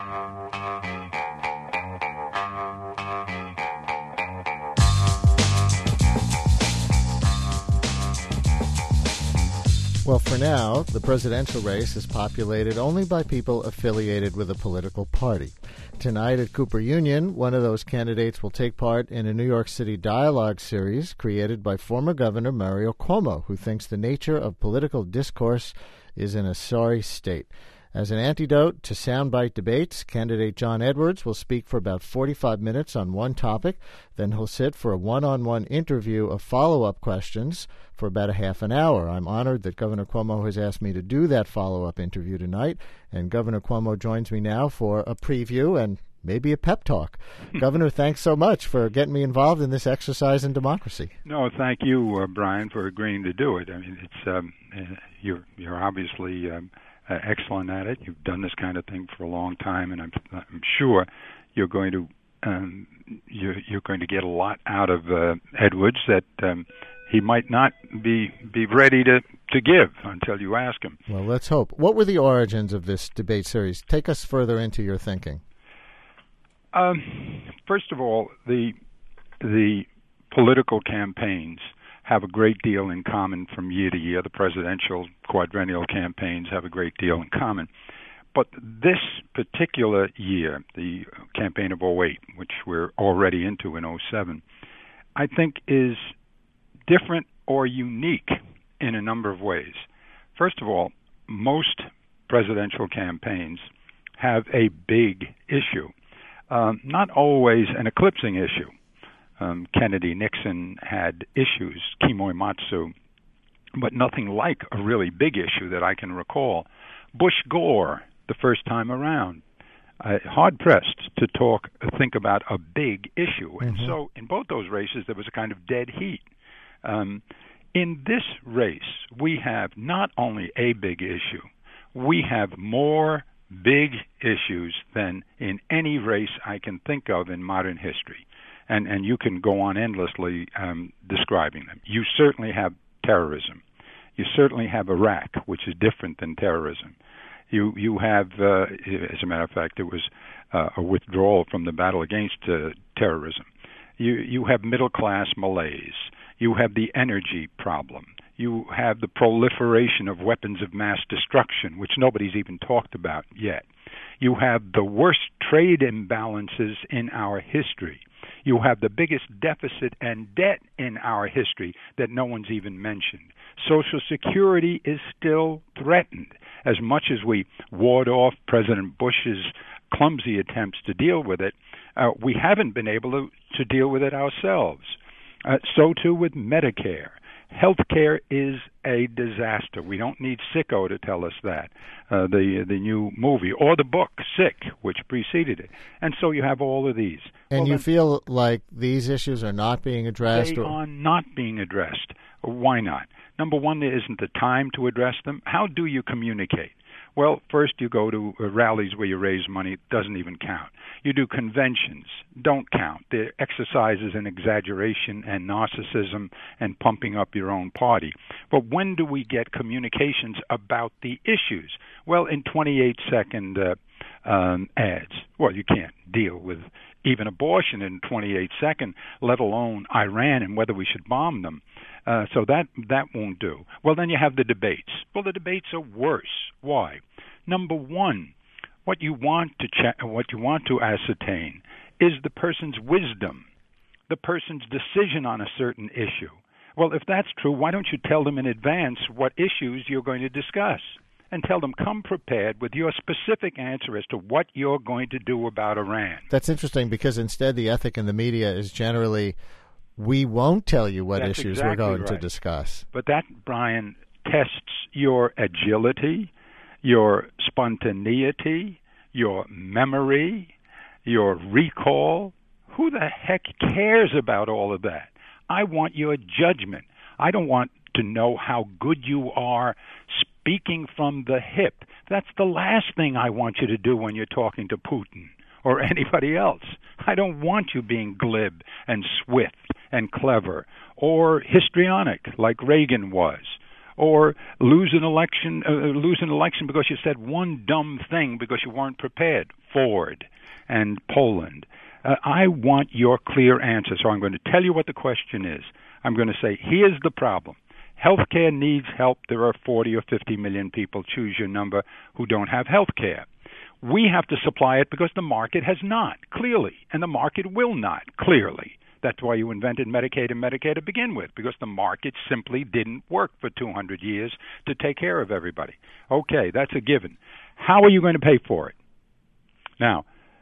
Well, for now, the presidential race is populated only by people affiliated with a political party. Tonight at Cooper Union, one of those candidates will take part in a New York City dialogue series created by former Governor Mario Cuomo, who thinks the nature of political discourse is in a sorry state. As an antidote to soundbite debates, candidate John Edwards will speak for about 45 minutes on one topic. Then he'll sit for a one-on-one interview of follow-up questions for about a half an hour. I'm honored that Governor Cuomo has asked me to do that follow-up interview tonight, and Governor Cuomo joins me now for a preview and maybe a pep talk. Governor, thanks so much for getting me involved in this exercise in democracy. No, thank you, Brian, for agreeing to do it. I mean, it's you're obviously excellent at it. You've done this kind of thing for a long time, and I'm sure you're going to get a lot out of Edwards that he might not be ready to give until you ask him. Well, let's hope. What were the origins of this debate series? Take us further into your thinking. First of all, the political campaigns have a great deal in common from year to year. The presidential quadrennial campaigns have a great deal in common. But this particular year, the campaign of '08, which we're already into in '07, I think is different or unique in a number of ways. First of all, most presidential campaigns have a big issue, not always an eclipsing issue. Kennedy, Nixon had issues, Kimoimatsu, but nothing like a really big issue that I can recall. Bush Gore, the first time around, hard-pressed to think about a big issue. And so in both those races, there was a kind of dead heat. In this race, we have not only a big issue, we have more big issues than in any race I can think of in modern history. And you can go on endlessly describing them. You certainly have terrorism. You certainly have Iraq, which is different than terrorism. You have, as a matter of fact, it was a withdrawal from the battle against terrorism. You have middle-class malaise. You have the energy problem. You have the proliferation of weapons of mass destruction, which nobody's even talked about yet. You have the worst trade imbalances in our history. You have the biggest deficit and debt in our history that no one's even mentioned. Social Security is still threatened. As much as we ward off President Bush's clumsy attempts to deal with it, we haven't been able to deal with it ourselves. So too with Medicare. Healthcare is a disaster. We don't need Sicko to tell us that, the new movie, or the book, Sick, which preceded it. And so you have all of these. And you feel like these issues are not being addressed? They are not being addressed. Why not? Number one, there isn't the time to address them. How do you communicate? Well, first you go to rallies where you raise money. It doesn't even count. You do conventions. Don't count. They're exercises in exaggeration and narcissism and pumping up your own party. But when do we get communications about the issues? Well, in 28-second ads. Well, you can't deal with even abortion in 28 seconds, let alone Iran and whether we should bomb them. So that won't do. Well, then you have the debates. Well, the debates are worse. Why? Number one, what you want to ascertain is the person's wisdom, the person's decision on a certain issue. Well, if that's true, why don't you tell them in advance what issues you're going to discuss? And tell them, come prepared with your specific answer as to what you're going to do about Iran. That's interesting, because instead the ethic in the media is generally, we won't tell you what That's issues exactly we're going right. to discuss. But that, Brian, tests your agility, your spontaneity, your memory, your recall. Who the heck cares about all of that? I want your judgment. I don't want to know how good you are speaking from the hip. That's the last thing I want you to do when you're talking to Putin or anybody else. I don't want you being glib and swift and clever or histrionic like Reagan was, or lose an election because you said one dumb thing because you weren't prepared. Ford and Poland. I want your clear answer. So I'm going to tell you what the question is. I'm going to say, here's the problem. Healthcare needs help. There are 40 or 50 million people, choose your number, who don't have healthcare. We have to supply it because the market has not, clearly, and the market will not, clearly. That's why you invented Medicaid and Medicare to begin with, because the market simply didn't work for 200 years to take care of everybody. Okay, that's a given. How are you going to pay for it? Now,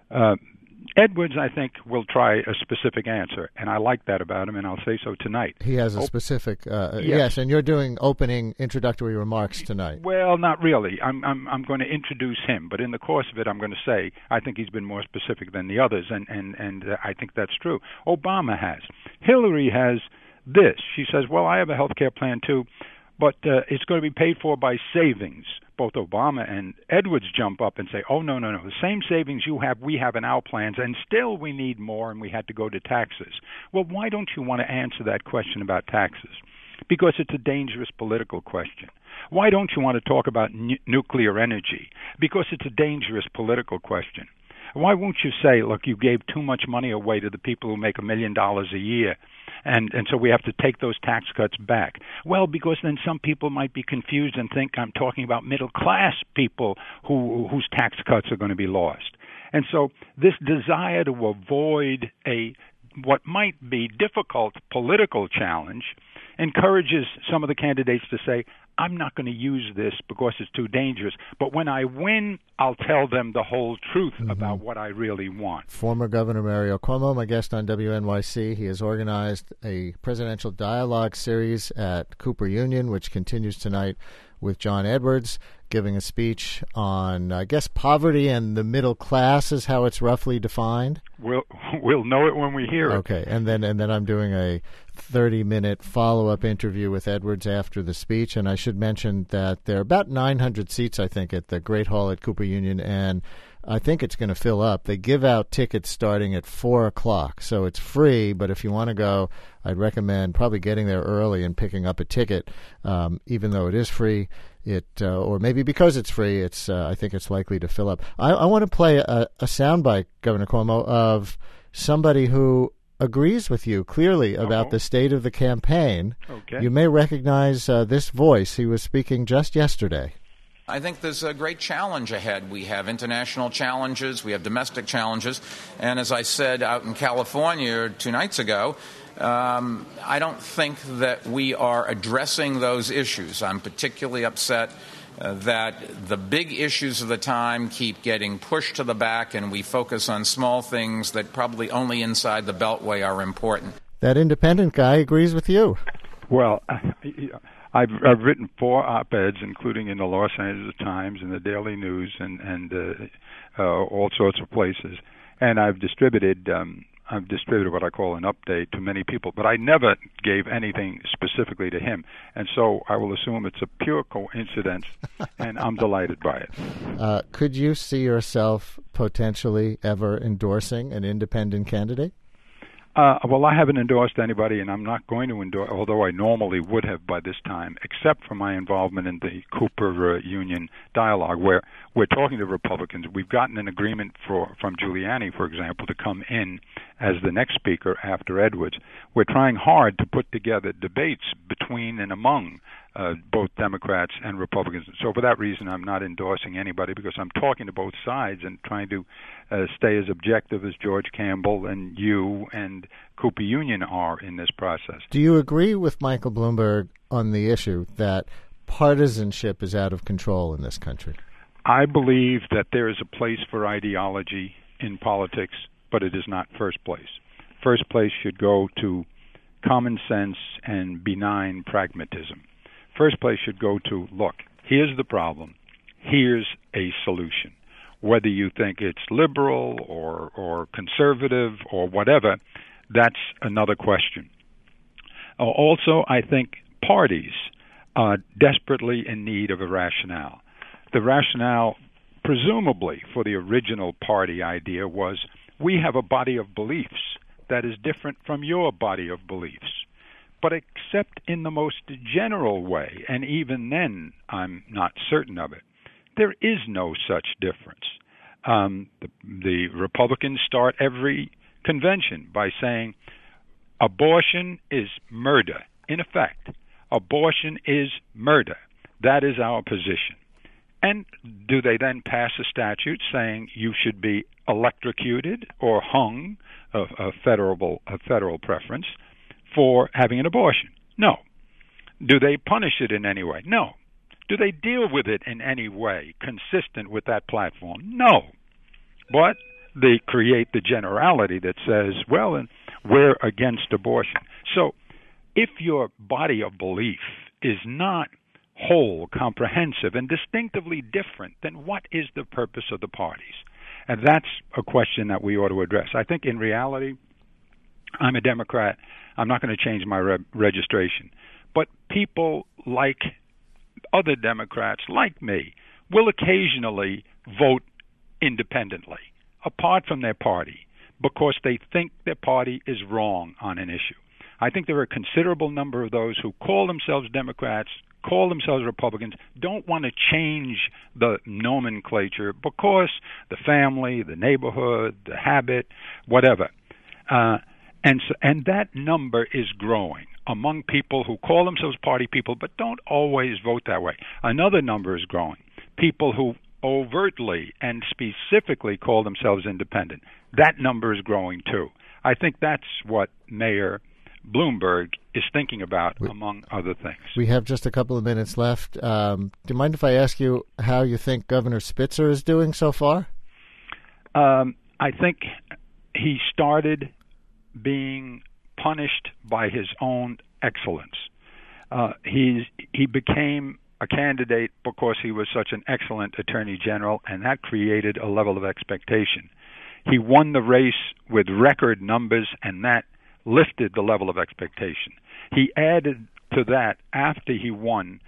Edwards, I think, will try a specific answer, and I like that about him, and I'll say so tonight. He has a specific, yes, and you're doing opening introductory remarks tonight. Well, not really. I'm going to introduce him, but in the course of it, I'm going to say I think he's been more specific than the others, and I think that's true. Obama has. Hillary has this. She says, well, I have a health care plan, too, but it's going to be paid for by savings. Both Obama and Edwards jump up and say, oh, no. The same savings you have, we have in our plans, and still we need more, and we had to go to taxes. Well, why don't you want to answer that question about taxes? Because it's a dangerous political question. Why don't you want to talk about nuclear energy? Because it's a dangerous political question. Why won't you say, look, you gave too much money away to the people who make $1 million a year, and so we have to take those tax cuts back? Well, because then some people might be confused and think I'm talking about middle-class people whose tax cuts are going to be lost. And so this desire to avoid what might be difficult political challenge encourages some of the candidates to say, I'm not going to use this because it's too dangerous. But when I win, I'll tell them the whole truth about what I really want. Former Governor Mario Cuomo, my guest on WNYC. He has organized a presidential dialogue series at Cooper Union, which continues tonight with John Edwards, giving a speech on, I guess, poverty and the middle class is how it's roughly defined. We'll know it when we hear it. Okay, and then I'm doing a 30-minute follow-up interview with Edwards after the speech, and I should mention that there are about 900 seats, I think, at the Great Hall at Cooper Union, and I think it's going to fill up. They give out tickets starting at 4 o'clock, so it's free, but if you want to go, I'd recommend probably getting there early and picking up a ticket, even though it is free. Or maybe because it's free, I think it's likely to fill up. I want to play a soundbite, Governor Cuomo, of somebody who agrees with you clearly about the state of the campaign. Okay. You may recognize this voice. He was speaking just yesterday. I think there's a great challenge ahead. We have international challenges, we have domestic challenges, and as I said out in California 2 nights ago, I don't think that we are addressing those issues. I'm particularly upset that the big issues of the time keep getting pushed to the back, and we focus on small things that probably only inside the Beltway are important. That independent guy agrees with you. Well, I've written 4 op-eds, including in the Los Angeles Times and the Daily News and all sorts of places, and I've distributed what I call an update to many people, but I never gave anything specifically to him, and so I will assume it's a pure coincidence, and I'm delighted by it. Could you see yourself potentially ever endorsing an independent candidate? Well, I haven't endorsed anybody, and I'm not going to endorse, although I normally would have by this time, except for my involvement in the Cooper Union dialogue, where we're talking to Republicans. We've gotten an agreement from Giuliani, for example, to come in as the next speaker after Edwards. We're trying hard to put together debates between and among both Democrats and Republicans. So for that reason, I'm not endorsing anybody, because I'm talking to both sides and trying to stay as objective as George Campbell and you and Cooper Union are in this process. Do you agree with Michael Bloomberg on the issue that partisanship is out of control in this country? I believe that there is a place for ideology in politics, but it is not first place. First place should go to common sense and benign pragmatism. First place should go to, look, here's the problem, here's a solution. Whether you think it's liberal or conservative or whatever, that's another question. Also, I think parties are desperately in need of a rationale. The rationale, presumably, for the original party idea was, we have a body of beliefs that is different from your body of beliefs. But except in the most general way, and even then I'm not certain of it, there is no such difference. The Republicans start every convention by saying abortion is murder. In effect, abortion is murder. That is our position. And do they then pass a statute saying you should be electrocuted or hung, a federal preference, for having an abortion? No. Do they punish it in any way? No. Do they deal with it in any way consistent with that platform? No. But they create the generality that says, well, and we're against abortion. So if your body of belief is not whole, comprehensive, and distinctively different, then what is the purpose of the parties? And that's a question that we ought to address. I think in reality, I'm a Democrat. I'm not going to change my registration. But people like other Democrats, like me, will occasionally vote independently, apart from their party, because they think their party is wrong on an issue. I think there are a considerable number of those who call themselves Democrats, call themselves Republicans, don't want to change the nomenclature because the family, the neighborhood, the habit, whatever. And that number is growing among people who call themselves party people but don't always vote that way. Another number is growing. People who overtly and specifically call themselves independent. That number is growing too. I think that's what Mayor Bloomberg is thinking about, among other things. We have just a couple of minutes left. Do you mind if I ask you how you think Governor Spitzer is doing so far? I think he started being punished by his own excellence. He became a candidate because he was such an excellent attorney general, and that created a level of expectation. He won the race with record numbers, and that lifted the level of expectation. He added to that, after he won,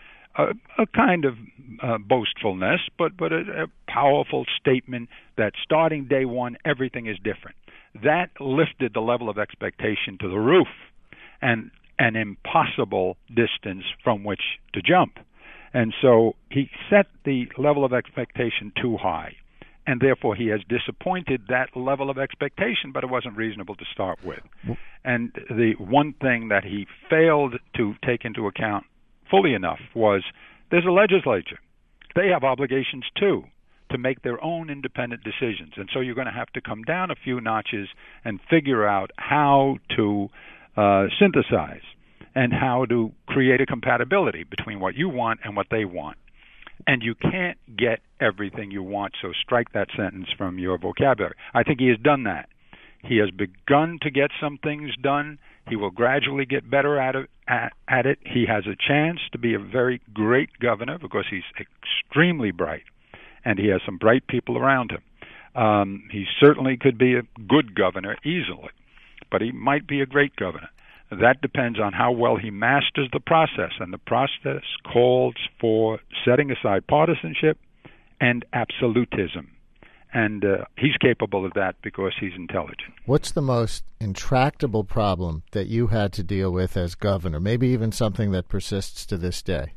a kind of boastfulness, but a powerful statement that starting day one, everything is different. That lifted the level of expectation to the roof, and an impossible distance from which to jump. And so he set the level of expectation too high, and therefore he has disappointed that level of expectation, but it wasn't reasonable to start with. And the one thing that he failed to take into account fully enough was there's a legislature. They have obligations too to make their own independent decisions. And so you're going to have to come down a few notches and figure out how to synthesize and how to create a compatibility between what you want and what they want. And you can't get everything you want, so strike that sentence from your vocabulary. I think he has done that. He has begun to get some things done. He will gradually get better at it. He has a chance to be a very great governor because he's extremely bright, and he has some bright people around him. He certainly could be a good governor easily, but he might be a great governor. That depends on how well he masters the process, and the process calls for setting aside partisanship and absolutism. And he's capable of that because he's intelligent. What's the most intractable problem that you had to deal with as governor, maybe even something that persists to this day?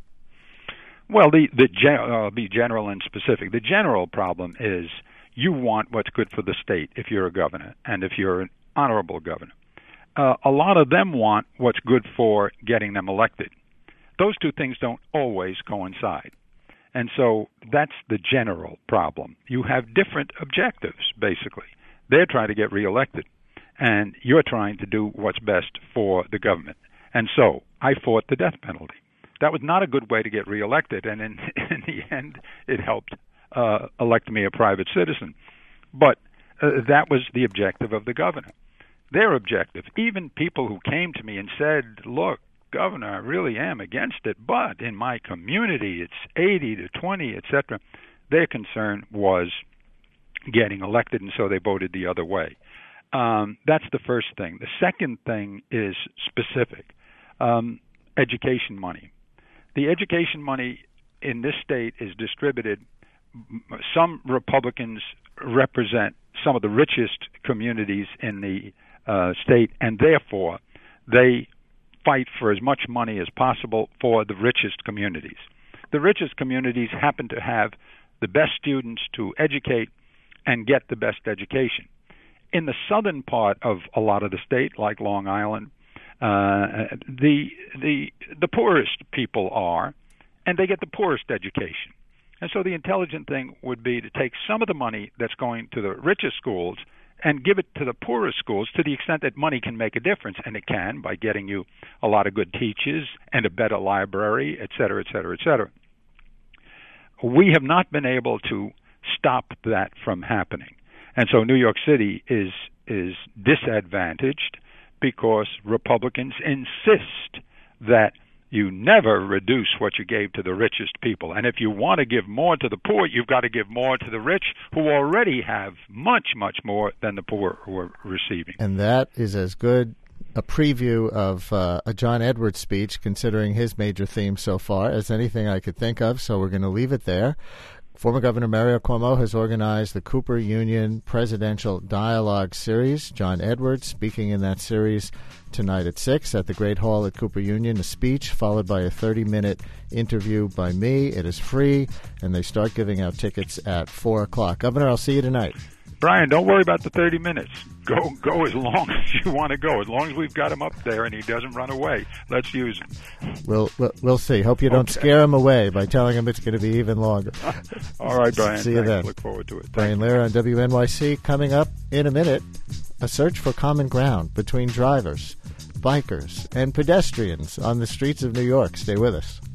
Well, I'll be general and specific. The general problem is you want what's good for the state if you're a governor and if you're an honorable governor. A lot of them want what's good for getting them elected. Those two things don't always coincide. And so that's the general problem. You have different objectives, basically. They're trying to get reelected, and you're trying to do what's best for the government. And so I fought the death penalty. That was not a good way to get reelected, and in the end, it helped elect me a private citizen. But that was the objective of the governor. Their objective, even people who came to me and said, look, Governor, I really am against it, but in my community it's 80 to 20, etc. Their concern was getting elected, and so they voted the other way. That's the first thing. The second thing is specific. Education money. The education money in this state is distributed. Some Republicans represent some of the richest communities in the state, and therefore they fight for as much money as possible for the richest communities. The richest communities happen to have the best students to educate and get the best education. In the southern part of a lot of the state, like Long Island, the poorest people are, and they get the poorest education. And so the intelligent thing would be to take some of the money that's going to the richest schools and give it to the poorest schools to the extent that money can make a difference, and it can by getting you a lot of good teachers and a better library, et cetera, et cetera, et cetera. We have not been able to stop that from happening. And so New York City is disadvantaged because Republicans insist that you never reduce what you gave to the richest people. And if you want to give more to the poor, you've got to give more to the rich, who already have much, much more than the poor who are receiving. And that is as good a preview of a John Edwards speech, considering his major theme so far, as anything I could think of. So we're going to leave it there. Former Governor Mario Cuomo has organized the Cooper Union Presidential Dialogue Series. John Edwards speaking in that series tonight at 6 at the Great Hall at Cooper Union. A speech followed by a 30-minute interview by me. It is free, and they start giving out tickets at 4 o'clock. Governor, I'll see you tonight. Brian, don't worry about the 30 minutes. Go as long as you want to go. As long as we've got him up there and he doesn't run away, let's use him. We'll see. Hope you don't scare him away by telling him it's going to be even longer. All right, Brian. See you then. Look forward to it. Brian Lehrer on WNYC. Coming up in a minute, a search for common ground between drivers, bikers, and pedestrians on the streets of New York. Stay with us.